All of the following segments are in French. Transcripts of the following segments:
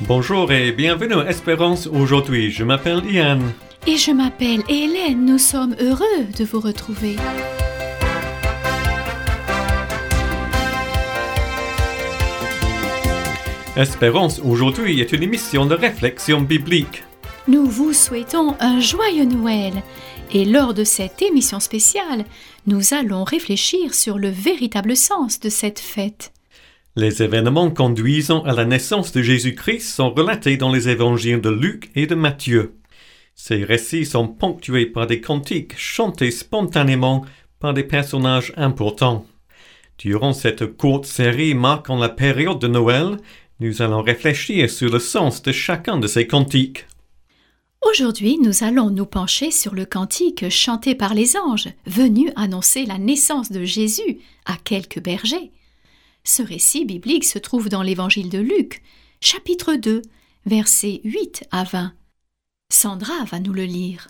Bonjour et bienvenue à Espérance aujourd'hui. Je m'appelle Ian. Et je m'appelle Hélène. Nous sommes heureux de vous retrouver. Espérance aujourd'hui est une émission de réflexion biblique. Nous vous souhaitons un joyeux Noël. Et lors de cette émission spéciale, nous allons réfléchir sur le véritable sens de cette fête. Les événements conduisant à la naissance de Jésus-Christ sont relatés dans les évangiles de Luc et de Matthieu. Ces récits sont ponctués par des cantiques chantés spontanément par des personnages importants. Durant cette courte série marquant la période de Noël, nous allons réfléchir sur le sens de chacun de ces cantiques. Aujourd'hui, nous allons nous pencher sur le cantique chanté par les anges, venus annoncer la naissance de Jésus à quelques bergers. Ce récit biblique se trouve dans l'évangile de Luc, chapitre 2, versets 8 à 20. Sandra va nous le lire.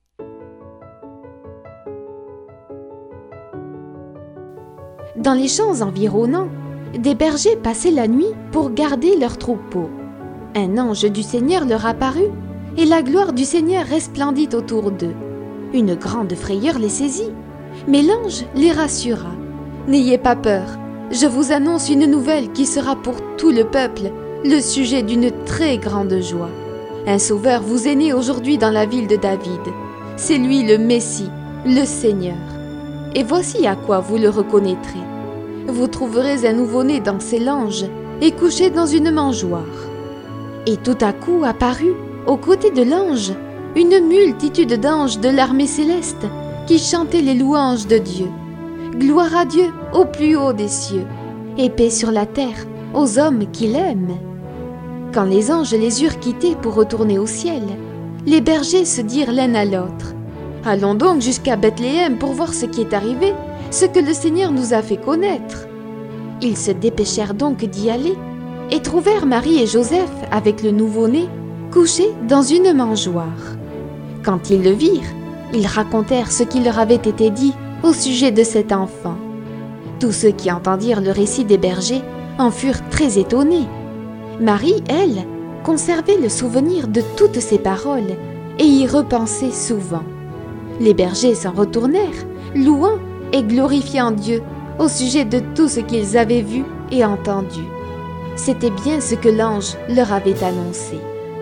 Dans les champs environnants, des bergers passaient la nuit pour garder leurs troupeaux. Un ange du Seigneur leur apparut, et la gloire du Seigneur resplendit autour d'eux. Une grande frayeur les saisit, mais l'ange les rassura. « N'ayez pas peur, je vous annonce une nouvelle qui sera pour tout le peuple le sujet d'une très grande joie. Un sauveur vous est né aujourd'hui dans la ville de David. C'est lui le Messie, le Seigneur. Et voici à quoi vous le reconnaîtrez. Vous trouverez un nouveau-né dans ses langes et couché dans une mangeoire. » Et tout à coup apparut, aux côtés de l'ange, une multitude d'anges de l'armée céleste qui chantaient les louanges de Dieu. Gloire à Dieu au plus haut des cieux, et paix sur la terre aux hommes qu'il aime. Quand les anges les eurent quittés pour retourner au ciel, les bergers se dirent l'un à l'autre : « Allons donc jusqu'à Bethléem pour voir ce qui est arrivé, ce que le Seigneur nous a fait connaître. » Ils se dépêchèrent donc d'y aller et trouvèrent Marie et Joseph avec le nouveau-né, couchés dans une mangeoire. Quand ils le virent, ils racontèrent ce qui leur avait été dit au sujet de cet enfant. Tous ceux qui entendirent le récit des bergers en furent très étonnés. Marie, elle, conservait le souvenir de toutes ces paroles et y repensait souvent. Les bergers s'en retournèrent, louant et glorifiant Dieu au sujet de tout ce qu'ils avaient vu et entendu. C'était bien ce que l'ange leur avait annoncé.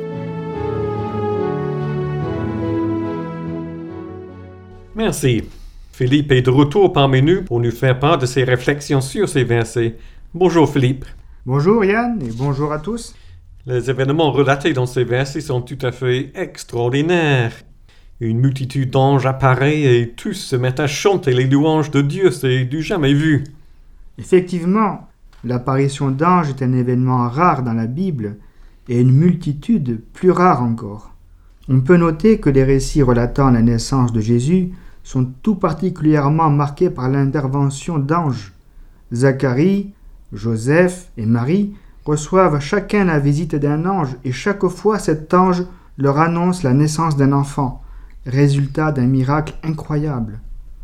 Merci. Philippe est de retour parmi nous pour nous faire part de ses réflexions sur ces versets. Bonjour Philippe. Bonjour Yann et bonjour à tous. Les événements relatés dans ces versets sont tout à fait extraordinaires. Une multitude d'anges apparaît et tous se mettent à chanter les louanges de Dieu, c'est du jamais vu. Effectivement, l'apparition d'anges est un événement rare dans la Bible et une multitude plus rare encore. On peut noter que les récits relatant la naissance de Jésus sont tout particulièrement marqués par l'intervention d'anges. Zacharie, Joseph et Marie reçoivent chacun la visite d'un ange et chaque fois cet ange leur annonce la naissance d'un enfant, résultat d'un miracle incroyable.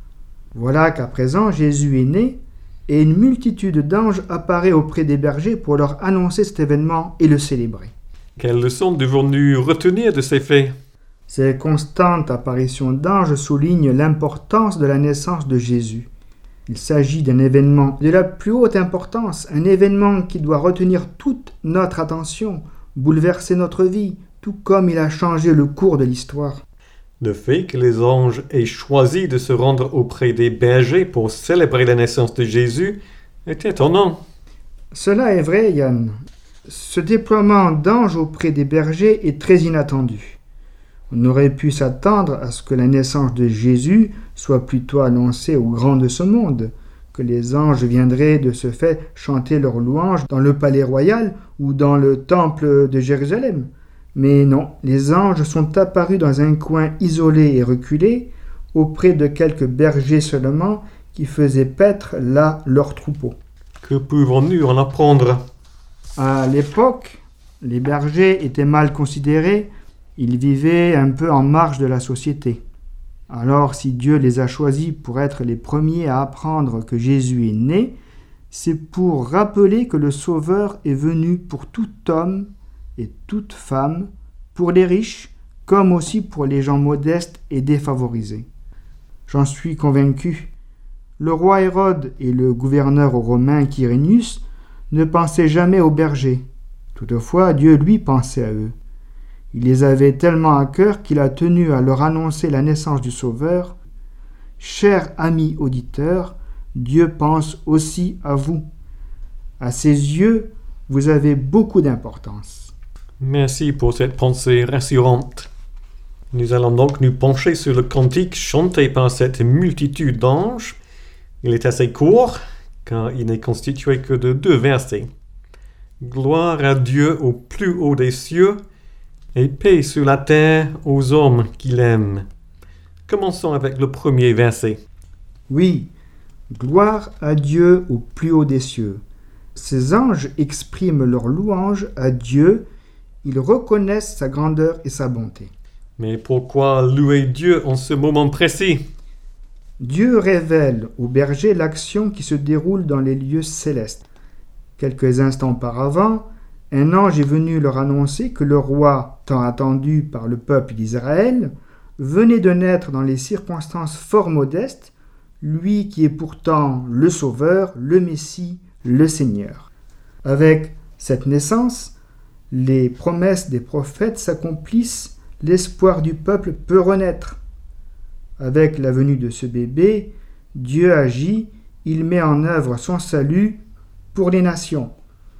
Voilà qu'à présent Jésus est né et une multitude d'anges apparaît auprès des bergers pour leur annoncer cet événement et le célébrer. Quelle leçon devons-nous retenir de ces faits ? Ces constantes apparitions d'anges soulignent l'importance de la naissance de Jésus. Il s'agit d'un événement de la plus haute importance, un événement qui doit retenir toute notre attention, bouleverser notre vie, tout comme il a changé le cours de l'histoire. Le fait que les anges aient choisi de se rendre auprès des bergers pour célébrer la naissance de Jésus est étonnant. Cela est vrai, Yann. Ce déploiement d'anges auprès des bergers est très inattendu. On aurait pu s'attendre à ce que la naissance de Jésus soit plutôt annoncée aux grands de ce monde, que les anges viendraient de ce fait chanter leurs louanges dans le palais royal ou dans le temple de Jérusalem. Mais non, les anges sont apparus dans un coin isolé et reculé, auprès de quelques bergers seulement qui faisaient paître là leurs troupeaux. Que pouvons-nous en apprendre ? À l'époque, les bergers étaient mal considérés. Ils vivaient un peu en marge de la société. Alors, si Dieu les a choisis pour être les premiers à apprendre que Jésus est né, c'est pour rappeler que le Sauveur est venu pour tout homme et toute femme, pour les riches comme aussi pour les gens modestes et défavorisés. J'en suis convaincu. Le roi Hérode et le gouverneur romain Quirinius ne pensaient jamais aux bergers. Toutefois, Dieu lui pensait à eux. Il les avait tellement à cœur qu'il a tenu à leur annoncer la naissance du Sauveur. Chers amis auditeurs, Dieu pense aussi à vous. À ses yeux, vous avez beaucoup d'importance. Merci pour cette pensée rassurante. Nous allons donc nous pencher sur le cantique chanté par cette multitude d'anges. Il est assez court, car il n'est constitué que de 2 versets. Gloire à Dieu au plus haut des cieux, et paix sur la terre aux hommes qu'il aime. Commençons avec le premier verset. Oui, gloire à Dieu au plus haut des cieux. Ces anges expriment leur louange à Dieu. Ils reconnaissent sa grandeur et sa bonté. Mais pourquoi louer Dieu en ce moment précis? Dieu révèle aux bergers l'action qui se déroule dans les lieux célestes. Quelques instants auparavant, un ange est venu leur annoncer que le roi, tant attendu par le peuple d'Israël, venait de naître dans les circonstances fort modestes, lui qui est pourtant le Sauveur, le Messie, le Seigneur. Avec cette naissance, les promesses des prophètes s'accomplissent, l'espoir du peuple peut renaître. Avec la venue de ce bébé, Dieu agit, il met en œuvre son salut pour les nations.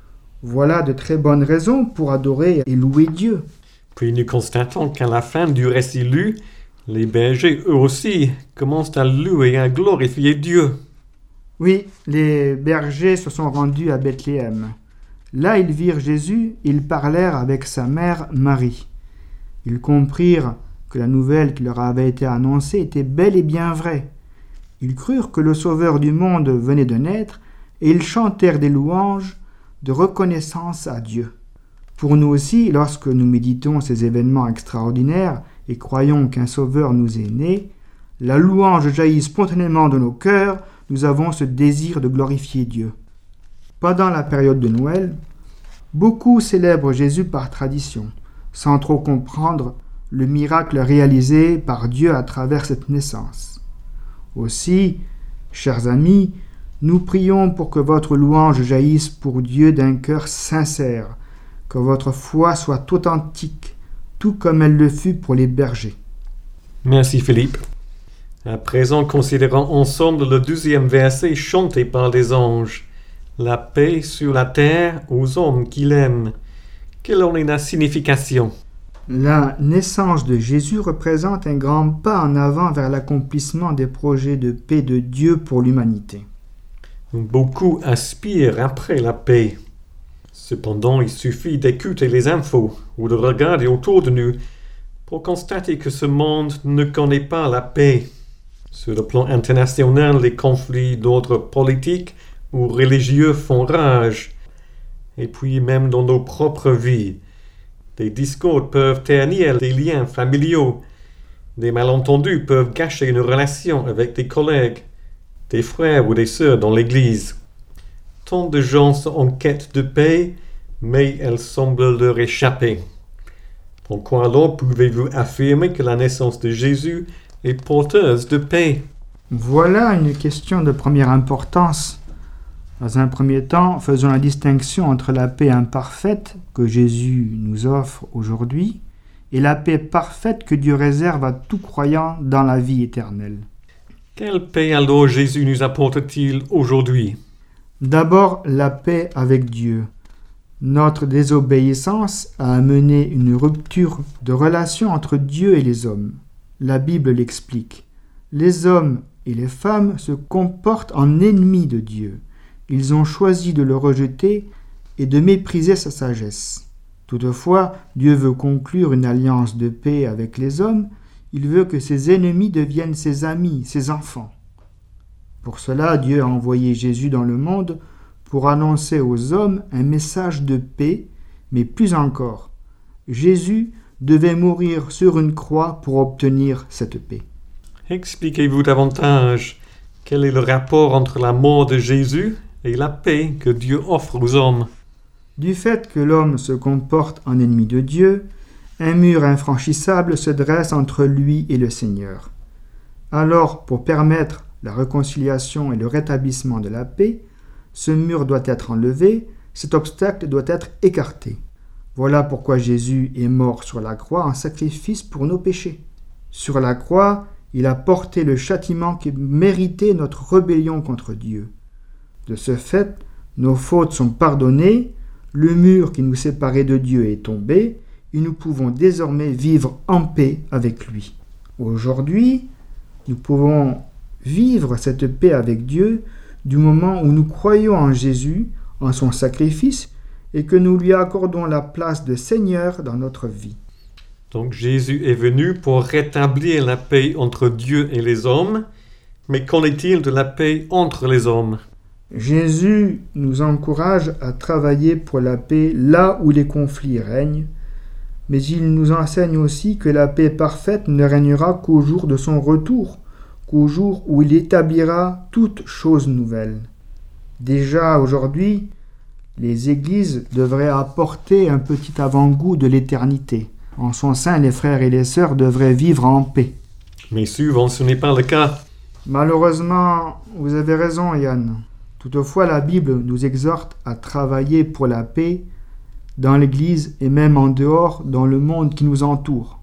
Voilà de très bonnes raisons pour adorer et louer Dieu. Puis nous constatons qu'à la fin du récit lu, les bergers eux aussi commencent à louer et à glorifier Dieu. Oui, les bergers se sont rendus à Bethléem. Là, ils virent Jésus, ils parlèrent avec sa mère Marie. Ils comprirent que la nouvelle qui leur avait été annoncée était bel et bien vraie. Ils crurent que le Sauveur du monde venait de naître et ils chantèrent des louanges de reconnaissance à Dieu. Pour nous aussi, lorsque nous méditons ces événements extraordinaires et croyons qu'un Sauveur nous est né, la louange jaillit spontanément de nos cœurs, nous avons ce désir de glorifier Dieu. Pendant la période de Noël, beaucoup célèbrent Jésus par tradition, sans trop comprendre le miracle réalisé par Dieu à travers cette naissance. Aussi, chers amis, nous prions pour que votre louange jaillisse pour Dieu d'un cœur sincère, que votre foi soit authentique, tout comme elle le fut pour les bergers. Merci Philippe. À présent, considérons ensemble le 2e verset chanté par les anges. La paix sur la terre aux hommes qu'il aime. Quelle en est la signification? La naissance de Jésus représente un grand pas en avant vers l'accomplissement des projets de paix de Dieu pour l'humanité. Beaucoup aspirent après la paix. Cependant, il suffit d'écouter les infos ou de regarder autour de nous pour constater que ce monde ne connaît pas la paix. Sur le plan international, les conflits d'ordre politique ou religieux font rage. Et puis même dans nos propres vies, des discordes peuvent ternir des liens familiaux. Des malentendus peuvent gâcher une relation avec des collègues, des frères ou des sœurs dans l'Église. Tant de gens sont en quête de paix, mais elle semble leur échapper. Pourquoi alors pouvez-vous affirmer que la naissance de Jésus est porteuse de paix? Voilà une question de première importance. Dans un premier temps, faisons la distinction entre la paix imparfaite que Jésus nous offre aujourd'hui et la paix parfaite que Dieu réserve à tout croyant dans la vie éternelle. Quelle paix alors Jésus nous apporte-t-il aujourd'hui? D'abord, la paix avec Dieu. Notre désobéissance a amené une rupture de relation entre Dieu et les hommes. La Bible l'explique. Les hommes et les femmes se comportent en ennemis de Dieu. Ils ont choisi de le rejeter et de mépriser sa sagesse. Toutefois, Dieu veut conclure une alliance de paix avec les hommes. Il veut que ses ennemis deviennent ses amis, ses enfants. Pour cela, Dieu a envoyé Jésus dans le monde pour annoncer aux hommes un message de paix, mais plus encore, Jésus devait mourir sur une croix pour obtenir cette paix. Expliquez-vous davantage. Quel est le rapport entre la mort de Jésus et la paix que Dieu offre aux hommes? Du fait que l'homme se comporte en ennemi de Dieu, un mur infranchissable se dresse entre lui et le Seigneur. Alors, pour permettre la réconciliation et le rétablissement de la paix, ce mur doit être enlevé, cet obstacle doit être écarté. Voilà pourquoi Jésus est mort sur la croix en sacrifice pour nos péchés. Sur la croix, il a porté le châtiment qui méritait notre rébellion contre Dieu. De ce fait, nos fautes sont pardonnées, le mur qui nous séparait de Dieu est tombé, et nous pouvons désormais vivre en paix avec lui. Aujourd'hui, nous pouvons vivre cette paix avec Dieu du moment où nous croyons en Jésus, en son sacrifice, et que nous lui accordons la place de Seigneur dans notre vie. Donc Jésus est venu pour rétablir la paix entre Dieu et les hommes, mais qu'en est-il de la paix entre les hommes? Jésus nous encourage à travailler pour la paix là où les conflits règnent, mais il nous enseigne aussi que la paix parfaite ne régnera qu'au jour de son retour, qu'au jour où il établira toutes choses nouvelles. Déjà aujourd'hui, les églises devraient apporter un petit avant-goût de l'éternité. En son sein, les frères et les sœurs devraient vivre en paix. Mais souvent, ce n'est pas le cas. Malheureusement, vous avez raison, Yann. Toutefois, la Bible nous exhorte à travailler pour la paix dans l'Église et même en dehors, dans le monde qui nous entoure.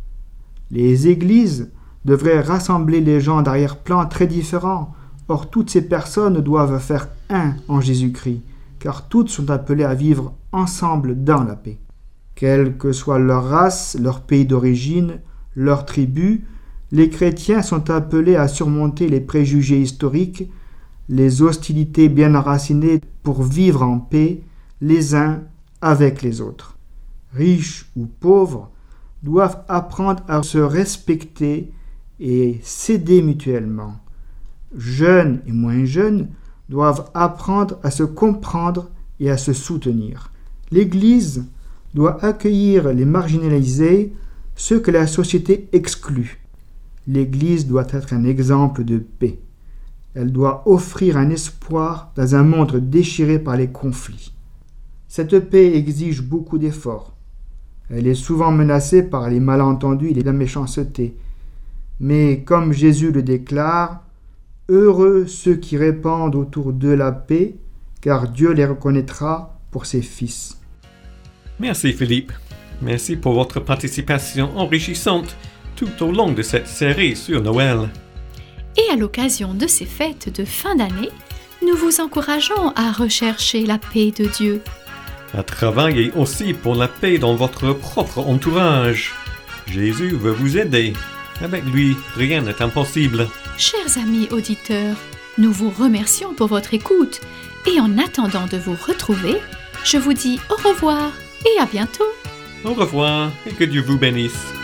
Les églises devraient rassembler les gens d'arrière-plan très différents. Or, toutes ces personnes doivent faire un en Jésus-Christ, car toutes sont appelées à vivre ensemble dans la paix. Quelle que soit leur race, leur pays d'origine, leur tribu, les chrétiens sont appelés à surmonter les préjugés historiques, les hostilités bien enracinées pour vivre en paix, les uns avec les autres. Riches ou pauvres doivent apprendre à se respecter et s'aider mutuellement. Jeunes et moins jeunes doivent apprendre à se comprendre et à se soutenir. L'Église doit accueillir les marginalisés, ceux que la société exclut. L'Église doit être un exemple de paix. Elle doit offrir un espoir dans un monde déchiré par les conflits. Cette paix exige beaucoup d'efforts. Elle est souvent menacée par les malentendus et la méchanceté. Mais comme Jésus le déclare, « Heureux ceux qui répandent autour d'eux la paix, car Dieu les reconnaîtra pour ses fils. » Merci Philippe. Merci pour votre participation enrichissante tout au long de cette série sur Noël. Et à l'occasion de ces fêtes de fin d'année, nous vous encourageons à rechercher la paix de Dieu. À travailler aussi pour la paix dans votre propre entourage. Jésus veut vous aider. Avec lui, rien n'est impossible. Chers amis auditeurs, nous vous remercions pour votre écoute et en attendant de vous retrouver, je vous dis au revoir et à bientôt. Au revoir et que Dieu vous bénisse.